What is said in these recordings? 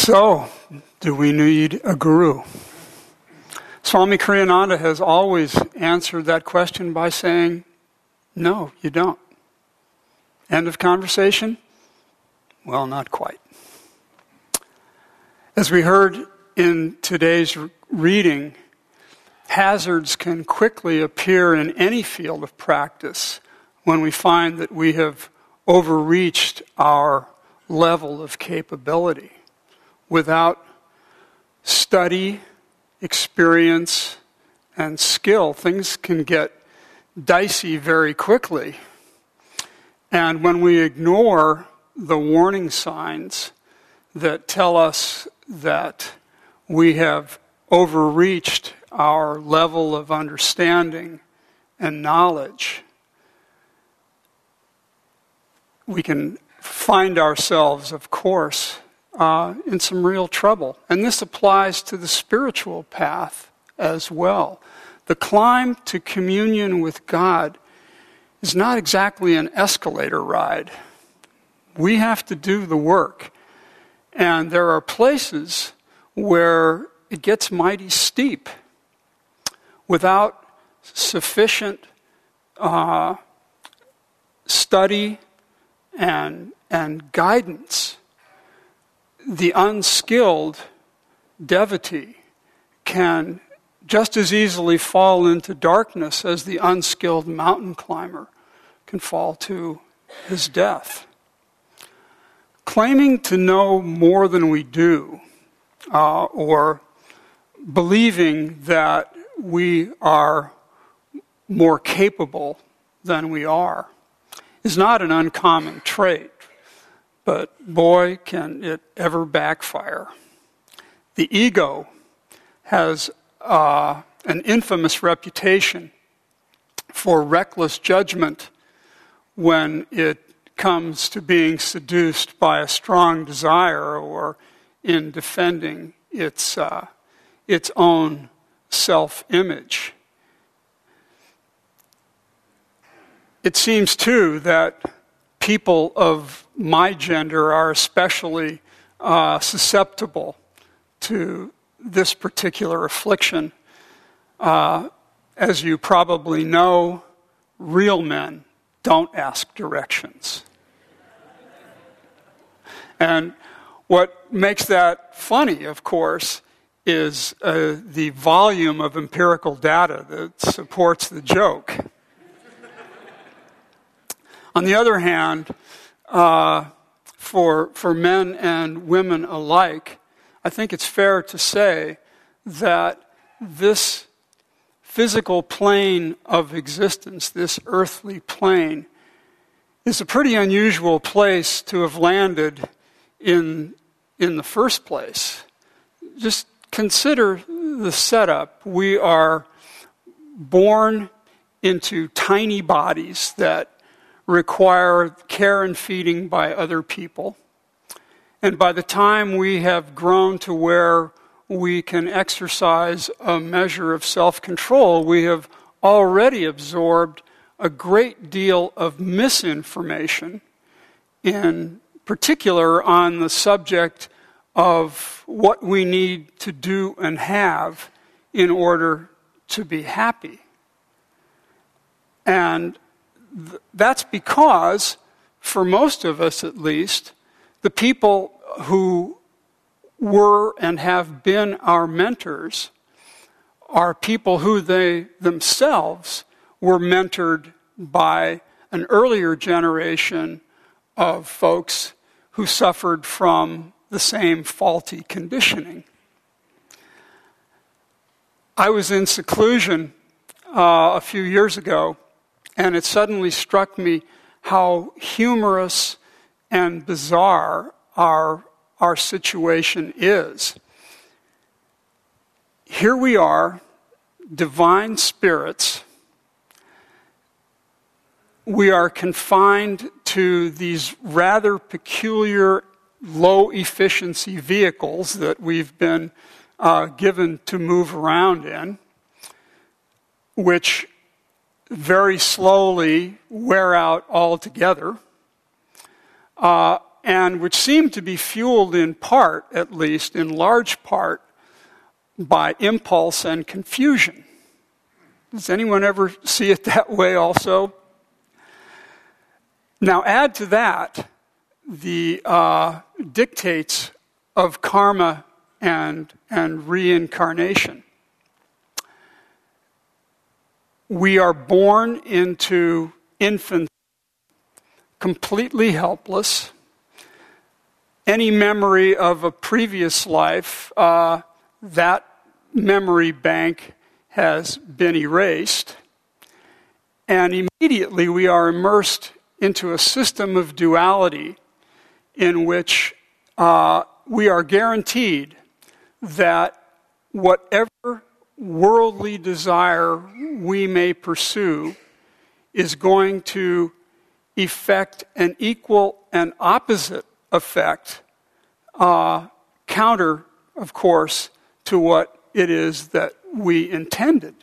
So, do we need a guru? Swami Kriyananda has always answered that question by saying, no, you don't. End of conversation? Well, not quite. As we heard in today's reading, hazards can quickly appear in any field of practice when we find that we have overreached our level of capability. Without study, experience, and skill, things can get dicey very quickly. And when we ignore the warning signs that tell us that we have overreached our level of understanding and knowledge, we can find ourselves, of course, in some real trouble. And this applies to the spiritual path as well. The climb to communion with God is not exactly an escalator ride. We have to do the work. And there are places where it gets mighty steep. Without sufficient study and guidance, the unskilled devotee can just as easily fall into darkness as the unskilled mountain climber can fall to his death. Claiming to know more than we do, or believing that we are more capable than we are, is not an uncommon trait. But boy, can it ever backfire. The ego has an infamous reputation for reckless judgment when it comes to being seduced by a strong desire or in defending its own self-image. It seems, too, that people of my gender are especially susceptible to this particular affliction. As you probably know, real men don't ask directions. And what makes that funny, of course, is the volume of empirical data that supports the joke. On the other hand, for men and women alike, I think it's fair to say that this physical plane of existence, this earthly plane, is a pretty unusual place to have landed in the first place. Just consider the setup. We are born into tiny bodies that require care and feeding by other people. And by the time we have grown to where we can exercise a measure of self-control, we have already absorbed a great deal of misinformation, in particular on the subject of what we need to do and have in order to be happy. And that's because, for most of us at least, the people who were and have been our mentors are people who they themselves were mentored by an earlier generation of folks who suffered from the same faulty conditioning. I was in seclusion a few years ago, and it suddenly struck me how humorous and bizarre our situation is. Here we are, divine spirits. We are confined to these rather peculiar low-efficiency vehicles that we've been given to move around in, which very slowly wear out altogether. and which seem to be fueled in part, at least in large part, by impulse and confusion. Does anyone ever see it that way also? Now add to that the dictates of karma and reincarnation. We are born into infancy completely helpless. Any memory of a previous life, that memory bank has been erased. And immediately we are immersed into a system of duality in which we are guaranteed that whatever worldly desire we may pursue is going to effect an equal and opposite effect, counter, of course, to what it is that we intended.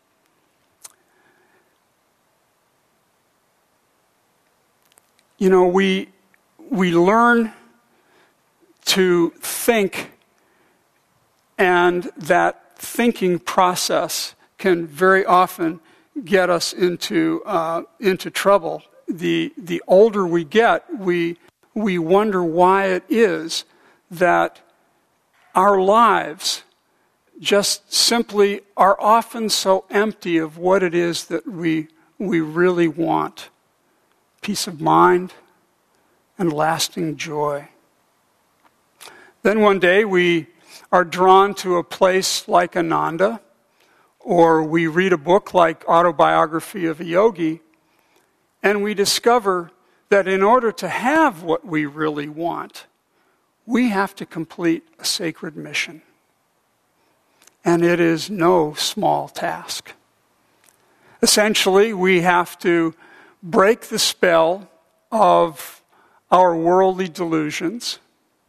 You know, we learn to think, and that thinking process can very often get us into trouble. The older we get, we wonder why it is that our lives just simply are often so empty of what it is that we really want. Peace of mind and lasting joy. Then one day we are drawn to a place like Ananda, or we read a book like Autobiography of a Yogi, and we discover that in order to have what we really want, we have to complete a sacred mission. And it is no small task. Essentially, we have to break the spell of our worldly delusions.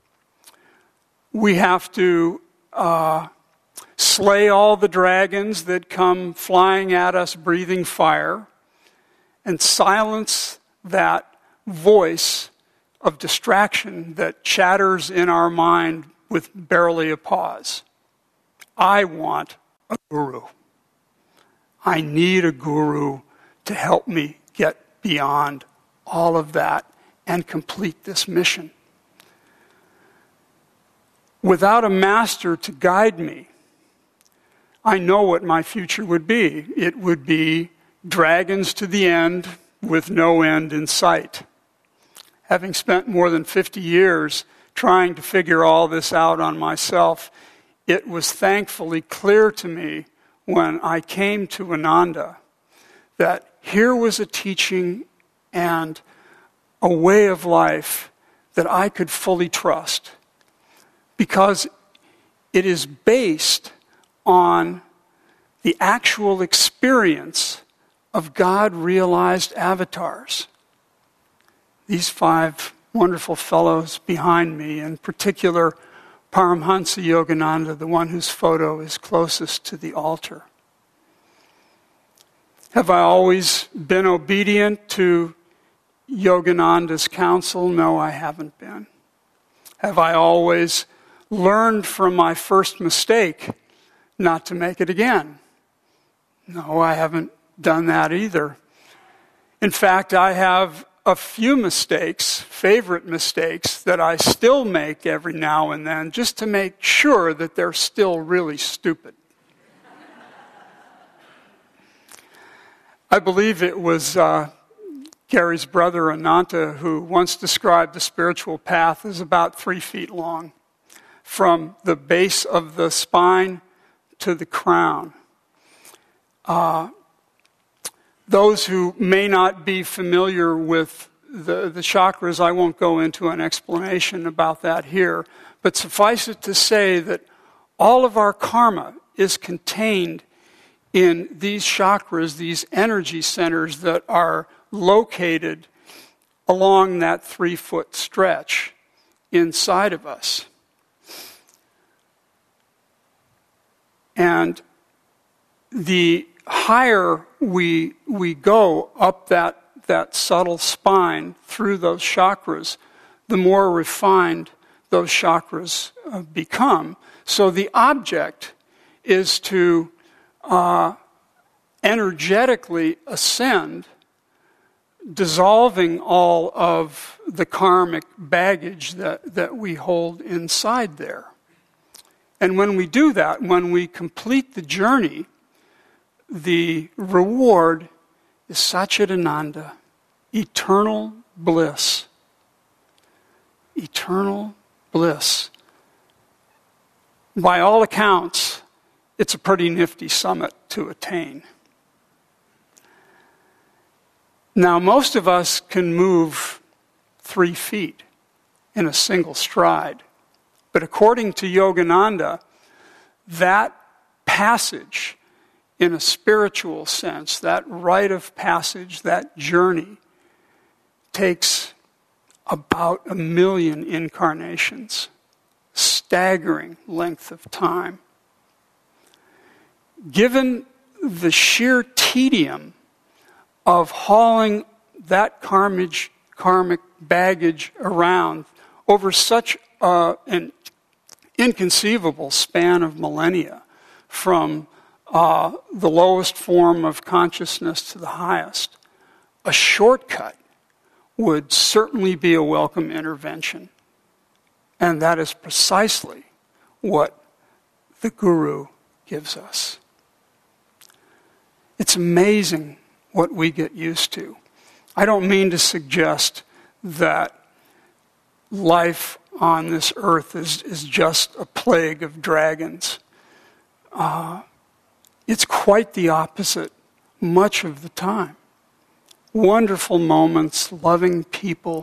We have to slay all the dragons that come flying at us, breathing fire, and silence that voice of distraction that chatters in our mind with barely a pause. I want a guru. I need a guru to help me get beyond all of that and complete this mission. Without a master to guide me, I know what my future would be. It would be dragons to the end with no end in sight. Having spent more than 50 years trying to figure all this out on myself, it was thankfully clear to me when I came to Ananda that here was a teaching and a way of life that I could fully trust, because it is based on the actual experience of God-realized avatars. These 5 wonderful fellows behind me, in particular Paramhansa Yogananda, the one whose photo is closest to the altar. Have I always been obedient to Yogananda's counsel? No, I haven't been. Have I always learned from my first mistake not to make it again? No, I haven't done that either. In fact, I have a few mistakes, favorite mistakes, that I still make every now and then just to make sure that they're still really stupid. I believe it was Gary's brother Ananta who once described the spiritual path as about 3 feet long, from the base of the spine to the crown. Those who may not be familiar with the chakras, I won't go into an explanation about that here, but suffice it to say that all of our karma is contained in these chakras, these energy centers that are located along that 3-foot stretch inside of us. And the higher we go up that subtle spine through those chakras, the more refined those chakras become. So the object is to energetically ascend, dissolving all of the karmic baggage that we hold inside there. And when we do that, when we complete the journey, the reward is Satchidananda, eternal bliss. Eternal bliss. By all accounts, it's a pretty nifty summit to attain. Now, most of us can move 3 feet in a single stride. But according to Yogananda, that passage, in a spiritual sense, that rite of passage, that journey, takes about 1 million incarnations. Staggering length of time. Given the sheer tedium of hauling that karmic baggage around over such an inconceivable span of millennia, from the lowest form of consciousness to the highest, a shortcut would certainly be a welcome intervention. And that is precisely what the Guru gives us. It's amazing what we get used to. I don't mean to suggest that life on this earth is just a plague of dragons. It's quite the opposite much of the time. Wonderful moments, loving people,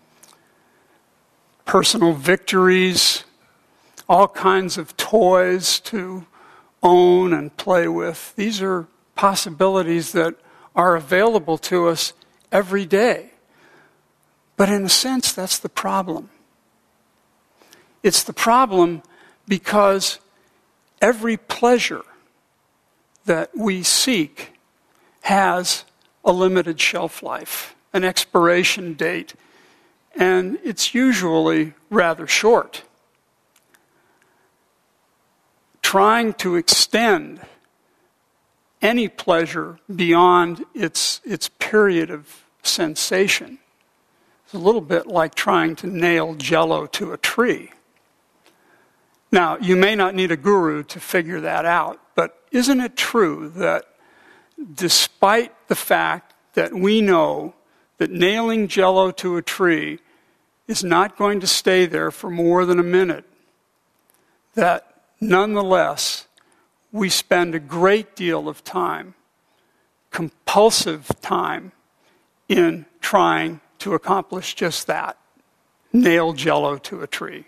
personal victories, all kinds of toys to own and play with. These are possibilities that are available to us every day. But in a sense, that's the problem. It's the problem because every pleasure that we seek has a limited shelf life, an expiration date, and it's usually rather short. Trying to extend any pleasure beyond its period of sensation is a little bit like trying to nail Jell-O to a tree. Now, you may not need a guru to figure that out, but isn't it true that despite the fact that we know that nailing Jell-O to a tree is not going to stay there for more than a minute, that nonetheless we spend a great deal of time, compulsive time, in trying to accomplish just that, nail Jell-O to a tree.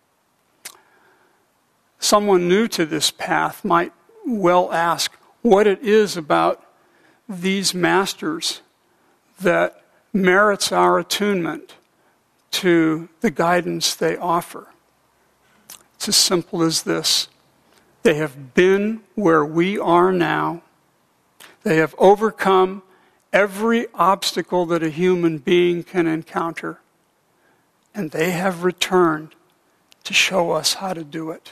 Someone new to this path might well ask what it is about these masters that merits our attunement to the guidance they offer. It's as simple as this. They have been where we are now. They have overcome every obstacle that a human being can encounter. And they have returned to show us how to do it.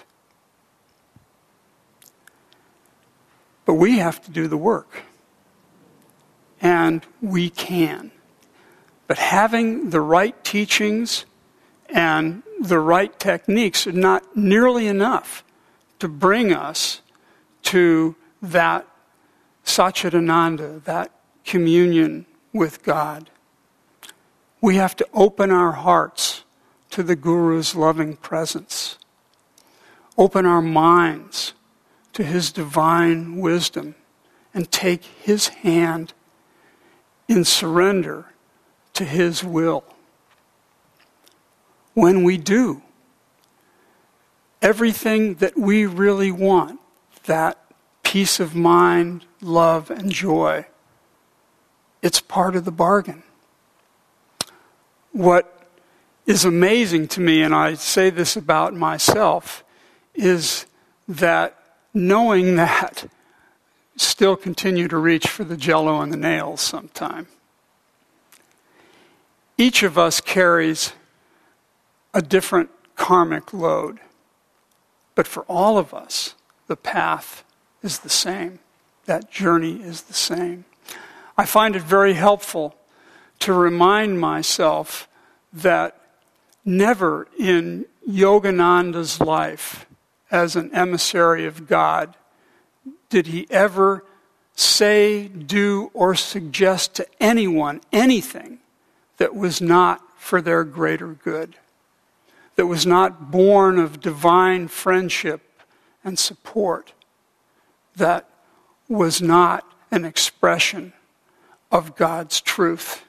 But we have to do the work. And we can. But having the right teachings and the right techniques are not nearly enough to bring us to that Satchidananda, that communion with God. We have to open our hearts to the Guru's loving presence. Open our minds to his divine wisdom and take his hand in surrender to his will. When we do, everything that we really want, that peace of mind, love, and joy, it's part of the bargain. What is amazing to me, and I say this about myself, is that knowing that, still continue to reach for the Jell-O and the nails sometime. Each of us carries a different karmic load. But for all of us, the path is the same. That journey is the same. I find it very helpful to remind myself that never in Yogananda's life as an emissary of God did he ever say, do, or suggest to anyone anything that was not for their greater good, that was not born of divine friendship and support, that was not an expression of God's truth.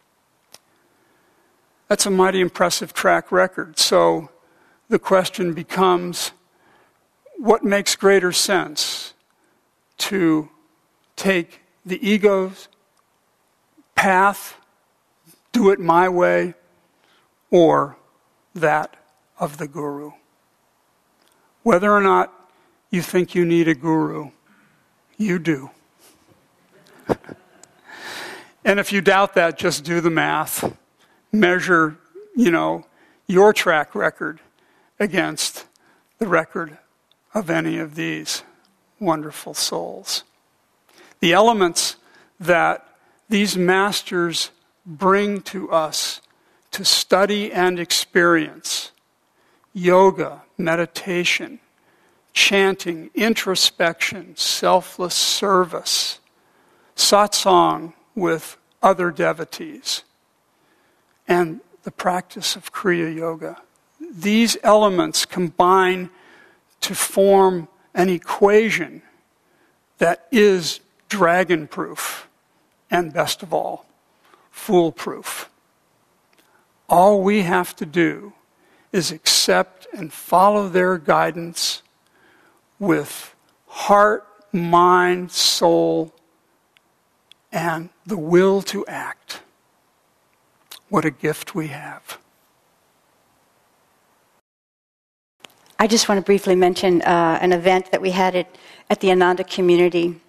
That's a mighty impressive track record. So the question becomes, what makes greater sense? To take the ego's path, do it my way, or that of the guru? Whether or not you think you need a guru, you do. And if you doubt that, just do the math. Measure, your track record against the record of any of these wonderful souls. The elements that these masters bring to us to study and experience: yoga, meditation, chanting, introspection, selfless service, satsang with other devotees, and the practice of Kriya Yoga. These elements combine to form an equation that is dragon-proof and, best of all, foolproof. All we have to do is accept and follow their guidance with heart, mind, soul, and the will to act. What a gift we have. I just want to briefly mention an event that we had at the Ananda community.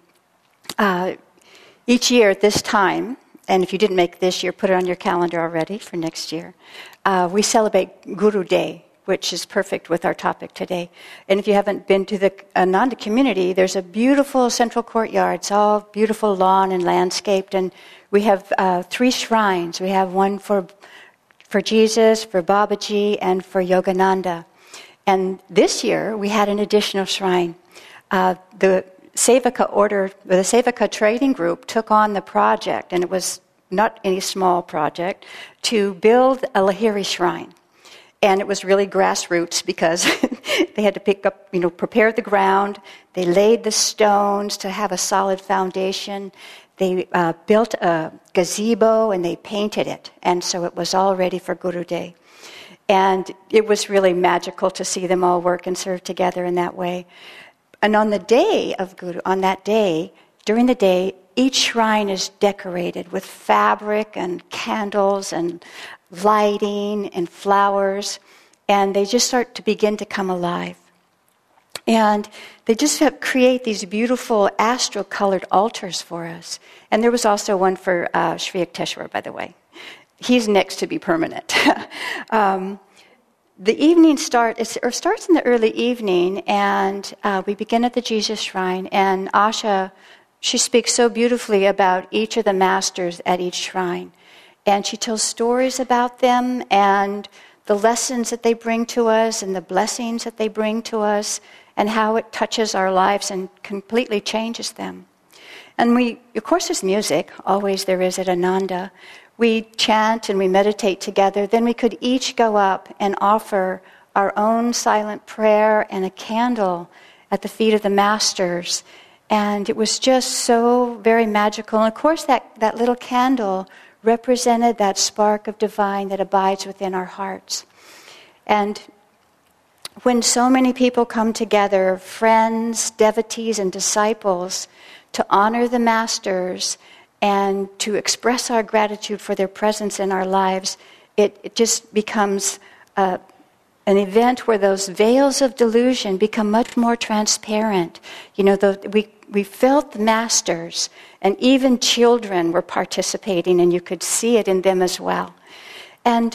Each year at this time, and if you didn't make this year, put it on your calendar already for next year, we celebrate Guru Day, which is perfect with our topic today. And if you haven't been to the Ananda community, there's a beautiful central courtyard. It's all beautiful lawn and landscaped, and we have 3 shrines. We have one for Jesus, for Babaji, and for Yogananda. And this year, we had an additional shrine. The Sevaka Trading Group took on the project, and it was not any small project, to build a Lahiri shrine. And it was really grassroots because they had to prepare the ground. They laid the stones to have a solid foundation. They built a gazebo and they painted it. And so it was all ready for Guru Day. And it was really magical to see them all work and serve together in that way. And on the day of Guru, during the day, each shrine is decorated with fabric and candles and lighting and flowers, and they just start to begin to come alive. And they just create these beautiful astral-colored altars for us. And there was also one for Sri Yukteswar, by the way. He's next to be permanent. The evening starts in the early evening, and we begin at the Jesus Shrine, and Asha, she speaks so beautifully about each of the masters at each shrine. And she tells stories about them and the lessons that they bring to us and the blessings that they bring to us and how it touches our lives and completely changes them. And of course, there's music, always there is at Ananda. We chant and we meditate together. Then we could each go up and offer our own silent prayer and a candle at the feet of the masters. And it was just so very magical. And of course, that little candle represented that spark of divine that abides within our hearts. And when so many people come together, friends, devotees, and disciples, to honor the masters and to express our gratitude for their presence in our lives, it just becomes an event where those veils of delusion become much more transparent. We felt the masters, and even children were participating, and you could see it in them as well. And,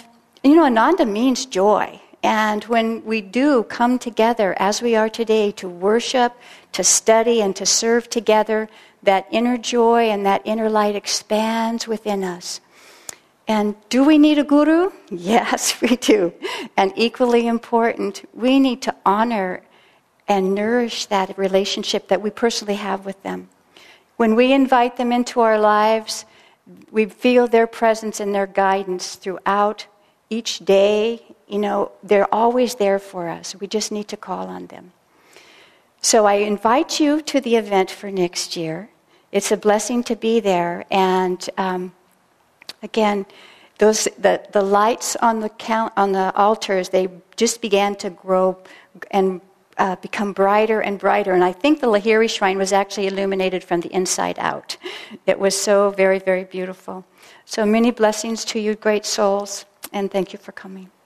Ananda means joy. And when we do come together as we are today to worship, to study, and to serve together, that inner joy and that inner light expands within us. And do we need a guru? Yes, we do. And equally important, we need to honor and nourish that relationship that we personally have with them. When we invite them into our lives, we feel their presence and their guidance throughout each day. They're always there for us. We just need to call on them. So I invite you to the event for next year. It's a blessing to be there. And again, the lights on the altars, they just began to grow and become brighter and brighter. And I think the Lahiri Shrine was actually illuminated from the inside out. It was so very, very beautiful. So many blessings to you, great souls, and thank you for coming.